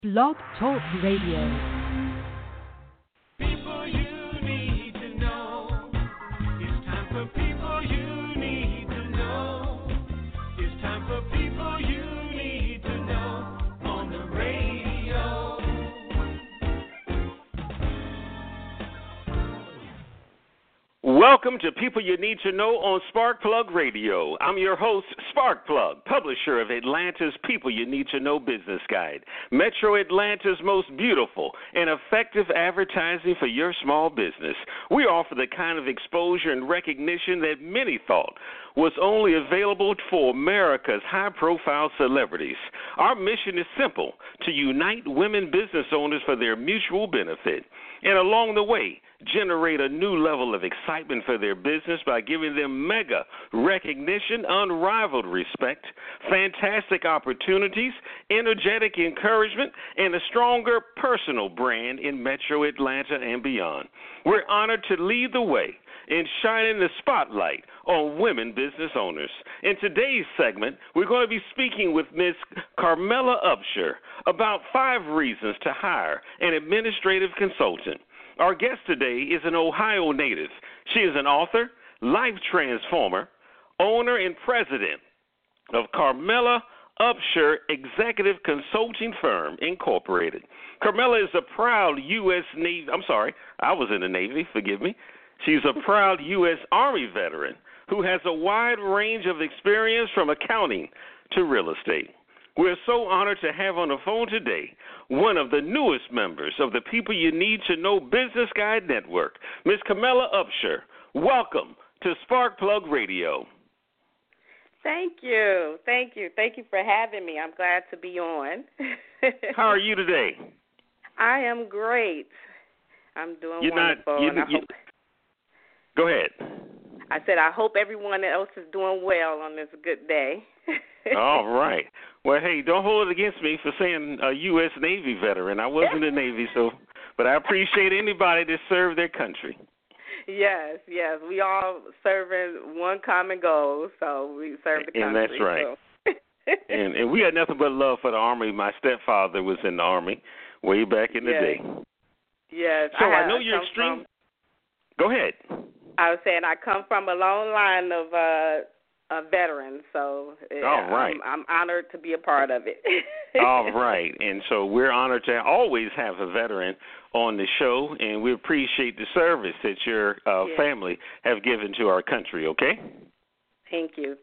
Blog Talk Radio. People you need to know. It's time for people you need to know. It's time for people you need to know on the radio. Welcome to People You Need to Know on Sparkplug Radio. I'm your host, Sparkplug, publisher of Atlanta's People You Need to Know business guide, Metro Atlanta's most beautiful and effective advertising for your small business. We offer the kind of exposure and recognition that many thought was only available for America's high-profile celebrities. Our mission is simple: to unite women business owners for their mutual benefit, and along the way, generate a new level of excitement for their business by giving them mega recognition, unrivaled respect, fantastic opportunities, energetic encouragement, and a stronger personal brand in Metro Atlanta and beyond. We're honored to lead the way in shining the spotlight on women business owners. In today's segment, we're going to be speaking with Ms. Carmela Upshur about 5 reasons to hire an administrative consultant. Our guest today is an Ohio native. She is an author, life transformer, owner and president of Carmela Upshur Executive Consulting Firm, Incorporated. Carmela is a proud U.S. Navy, I was in the Navy, forgive me. She's a proud U.S. Army veteran who has a wide range of experience from accounting to real estate. We're so honored to have on the phone today one of the newest members of the People You Need to Know Business Guide Network, Ms. Carmela Upshur. Welcome to Sparkplug Radio. Thank you. Thank you for having me. I'm glad to be on. How are you today? I am great. I'm doing wonderful. Go ahead. I said I hope everyone else is doing well on this good day. All right. Well, hey, don't hold it against me for saying a U.S. Navy veteran. I was in the Navy, but I appreciate anybody that served their country. Yes. We all serving one common goal, so we serve the country. And that's right. So. and we had nothing but love for the Army. My stepfather was in the Army way back in the day. Yes. So I know you're extreme. Go ahead. I was saying I come from a long line of veterans, so all right. I'm honored to be a part of it. All right, and so we're honored to always have a veteran on the show, and we appreciate the service that your family have given to our country, okay? Thank you.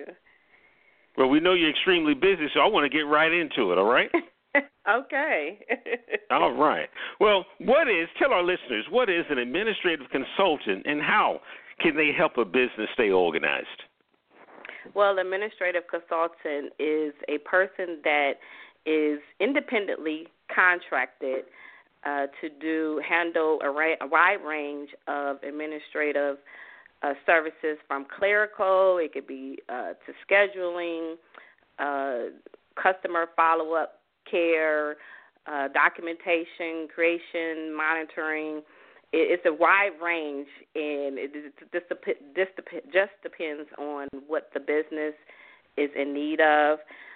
Well, we know you're extremely busy, so I want to get right into it, all right? Okay. All right. Well, tell our listeners, what is an administrative consultant and how can they help a business stay organized? Well, administrative consultant is a person that is independently contracted to handle a wide range of administrative services, from clerical, it could be to scheduling, customer follow-up care, documentation, creation, monitoring. It's a wide range, and it just depends on what the business is in need of.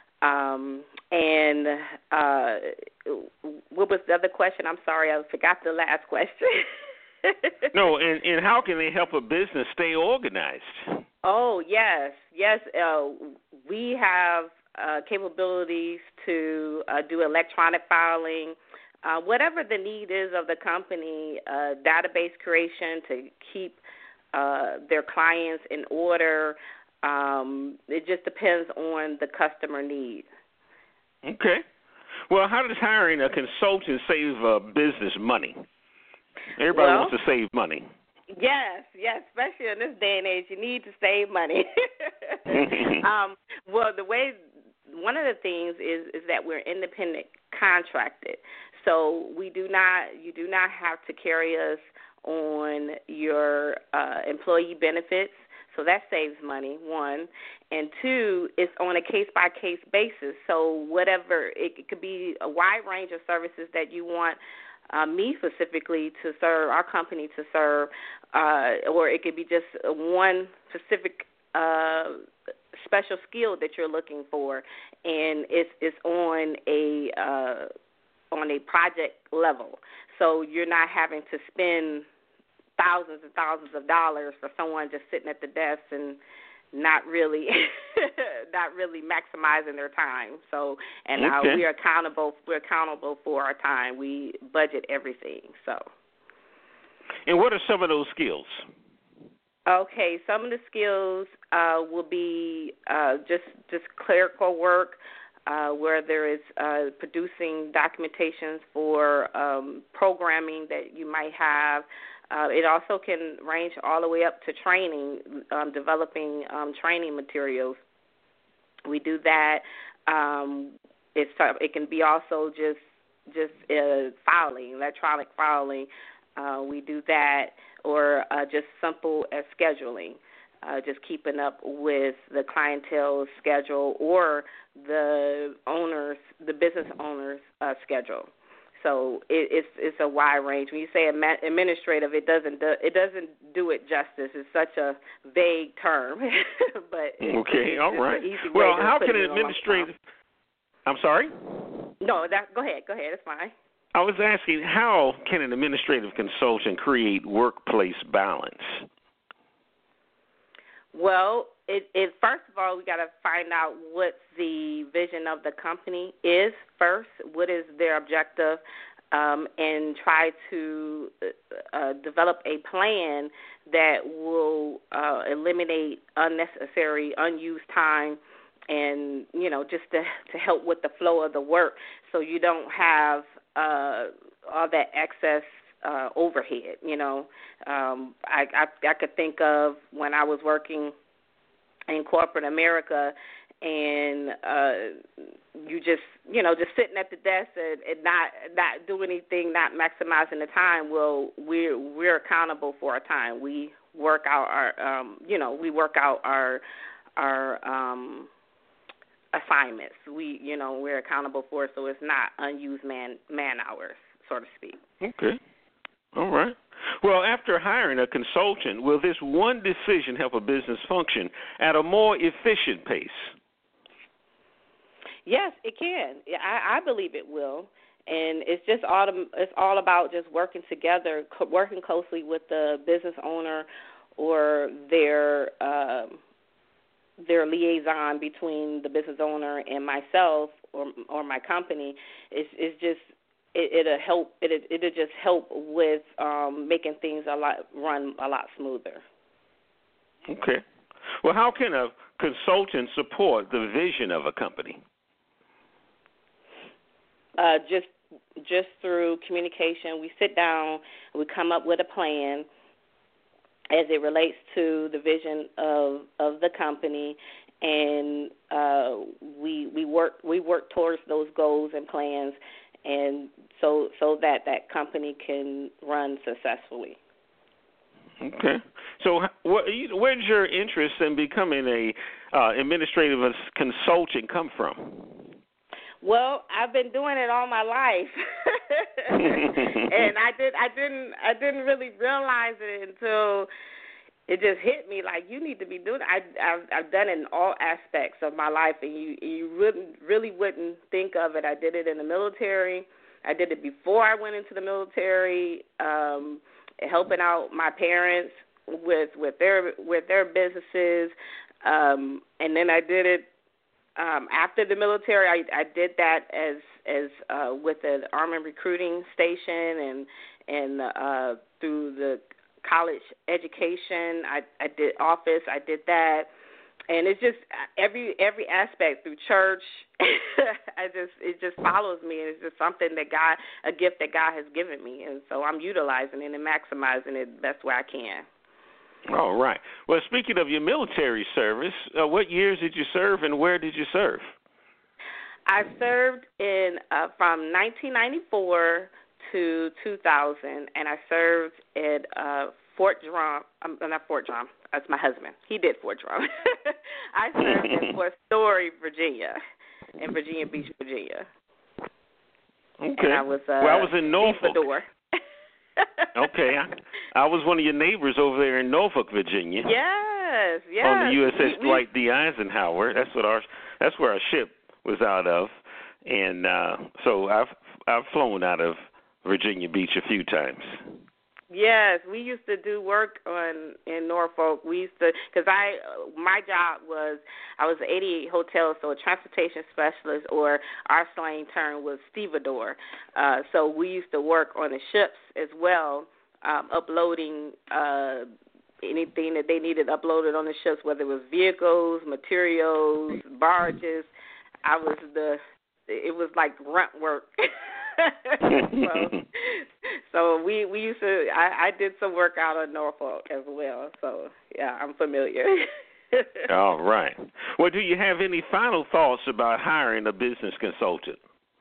And what was the other question? I'm sorry, I forgot the last question. No, and how can they help a business stay organized? Oh, yes. We have capabilities to do electronic filing, whatever the need is of the company, database creation to keep their clients in order. It just depends on the customer need. Okay. Well, how does hiring a consultant save business money? Everybody wants to save money. Yes, especially in this day and age, you need to save money. Well, one of the things is that we're independent contracted, so you do not have to carry us on your employee benefits, so that saves money, 1. And 2, it's on a case-by-case basis, so whatever, it could be a wide range of services that you want me specifically to serve, our company to serve, or it could be just one specific special skill that you're looking for, and it's on a a project level. So you're not having to spend thousands and thousands of dollars for someone just sitting at the desk and not really maximizing their time. So, and we're accountable for our time. We budget everything. So. And what are some of those skills? Okay, some of the skills will be just clerical work, where there is producing documentations for programming that you might have. It also can range all the way up to training, developing training materials. We do that. It can be also just filing, electronic filing. We do that, or just simple as scheduling, just keeping up with the clientele's schedule or the business owner's schedule. So it's a wide range. When you say administrative, it doesn't do it justice. It's such a vague term, but okay, all right. An easy well, way to how put can it an administrative? I'm sorry. No, go ahead. It's fine. I was asking, how can an administrative consultant create workplace balance? Well, it first of all, we got to find out what the vision of the company is first. What is their objective, and try to develop a plan that will eliminate unnecessary, unused time, and just to help with the flow of the work, so you don't have all that excess overhead. I could think of when I was working in corporate America, and you just sitting at the desk and not doing anything, not maximizing the time. Well, we're accountable for our time. We work out our assignments. We're accountable for it, so it's not unused man hours, so to speak. Okay. All right. Well, after hiring a consultant, will this one decision help a business function at a more efficient pace? Yes, it can. I believe it will. And it's just it's all about just working together, working closely with the business owner or their liaison between the business owner and myself or my company. It'll just help with making things run a lot smoother. Okay. Well, how can a consultant support the vision of a company? Just through communication. We sit down, we come up with a plan as it relates to the vision of the company, and we work towards those goals and plans, and so that company can run successfully. Okay. So where did your interest in becoming a administrative consultant come from? Well, I've been doing it all my life, and I didn't really realize it until it just hit me. Like, you need to be doing it. I've done it in all aspects of my life, and you really wouldn't think of it. I did it in the military. I did it before I went into the military, helping out my parents with their businesses, and then I did it. After the military, I did that as with an Army recruiting station and through the college education. I did office. I did that, and it's just every aspect through church. It just follows me. It's just something a gift that God has given me, and so I'm utilizing it and maximizing it the best way I can. All right. Well, speaking of your military service, what years did you serve and where did you serve? I served in from 1994 to 2000, and I served at Fort Drum. Not Fort Drum. That's my husband. He did Fort Drum. I served in Fort Story, Virginia, in Virginia Beach, Virginia. Okay. And I was in Norfolk. Okay, I was one of your neighbors over there in Norfolk, Virginia. Yes. On the USS Dwight D. Eisenhower. That's where our ship was out of, and so I've flown out of Virginia Beach a few times. Yes, we used to do work in Norfolk. We used to, because my job was, I was an 88 hotel, so a transportation specialist, or our slang term was stevedore. So we used to work on the ships as well, uploading anything that they needed uploaded on the ships, whether it was vehicles, materials, barges. It was like grunt work. so we used to, I did some work out of Norfolk as well. So, yeah, I'm familiar. All right. Well, do you have any final thoughts about hiring a business consultant?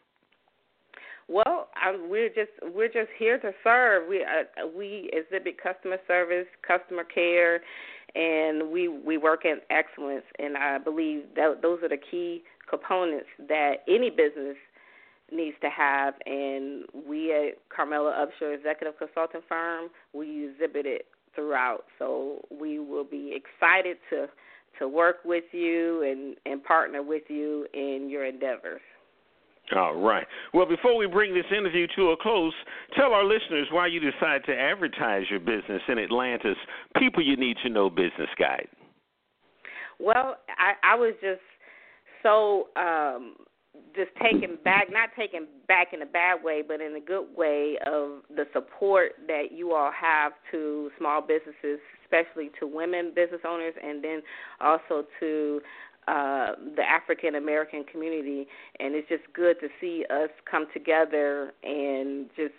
Well, we're just here to serve. We exhibit customer service, customer care, and we work in excellence. And I believe that those are the key components that any business needs to have. And we at Carmela Upshur Executive Consulting Firm, we exhibit it throughout. So we will be excited to work with you and partner with you in your endeavors. All right. Well, before we bring this interview to a close, tell our listeners why you decided to advertise your business in Atlanta's People You Need to Know Business Guide. Well, I was just so just taken back, not taken back in a bad way, but in a good way, of the support that you all have to small businesses, especially to women business owners, and then also to the African American community. And it's just good to see us come together and just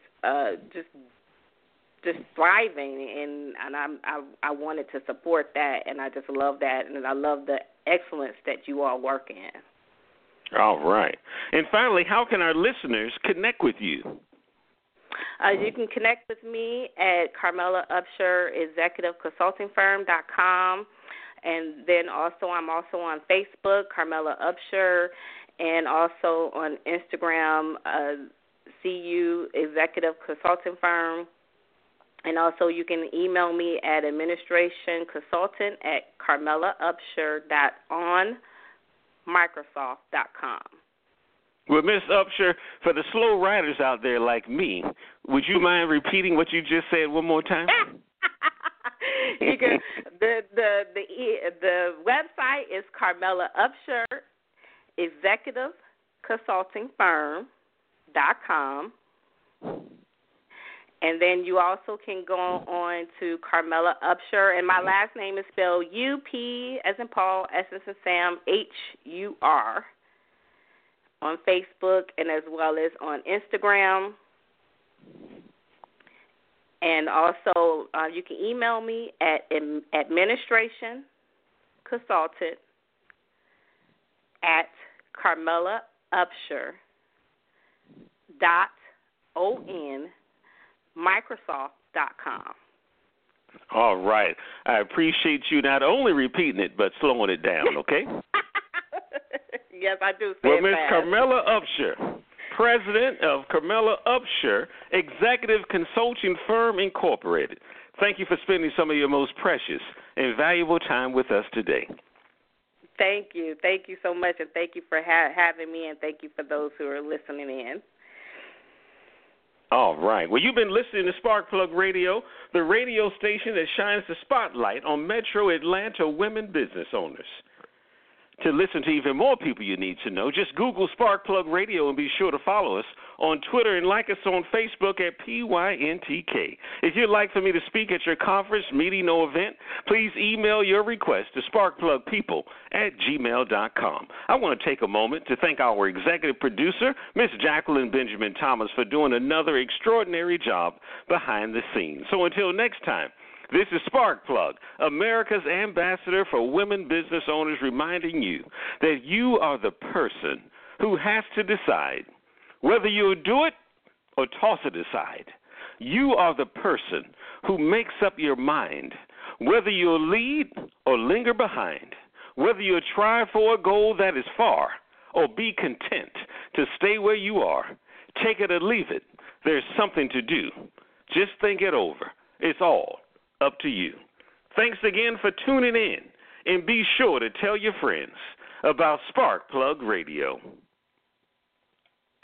thriving. And I wanted to support that, and I just love that, and I love the excellence that you all work in. All right. And finally, how can our listeners connect with you? You can connect with me at Carmela Upshur Executive Consulting Firm.com. And then I'm also on Facebook, Carmela Upshur, and also on Instagram, CU Executive Consulting Firm. And also you can email me at administrationconsultant@carmelaupshur.onmicrosoft.com. Well, Ms. Upshur, for the slow riders out there like me, would you mind repeating what you just said one more time? You can, the website is Carmela Upshur Executive Consulting Firm.com. And then you also can go on to Carmela Upshur, and my last name is spelled U-P as in Paul, S as in Sam, H-U-R, on Facebook and as well as on Instagram. And also, you can email me at administrationconsultant@carmelaupshur.onmicrosoft.com. All right. I appreciate you not only repeating it, but slowing it down, okay? Yes, I do. Well, Ms. Carmela Upshur, President of Carmela Upshur Executive Consulting Firm, Incorporated. Thank you for spending some of your most precious and valuable time with us today. Thank you. Thank you so much, and thank you for having me, and thank you for those who are listening in. All right. Well, you've been listening to Sparkplug Radio, the radio station that shines the spotlight on Metro Atlanta women business owners. To listen to even more people you need to know, just Google Sparkplug Radio and be sure to follow us on Twitter and like us on Facebook at PYNTK. If you'd like for me to speak at your conference, meeting, or event, please email your request to sparkplugpeople@gmail.com. I want to take a moment to thank our executive producer, Miss Jacqueline Benjamin Thomas, for doing another extraordinary job behind the scenes. So until next time, this is Sparkplug, America's ambassador for women business owners, reminding you that you are the person who has to decide whether you'll do it or toss it aside. You are the person who makes up your mind whether you'll lead or linger behind, whether you'll try for a goal that is far or be content to stay where you are. Take it or leave it. There's something to do. Just think it over. It's all up to you. Thanks again for tuning in, and be sure to tell your friends about Sparkplug Radio.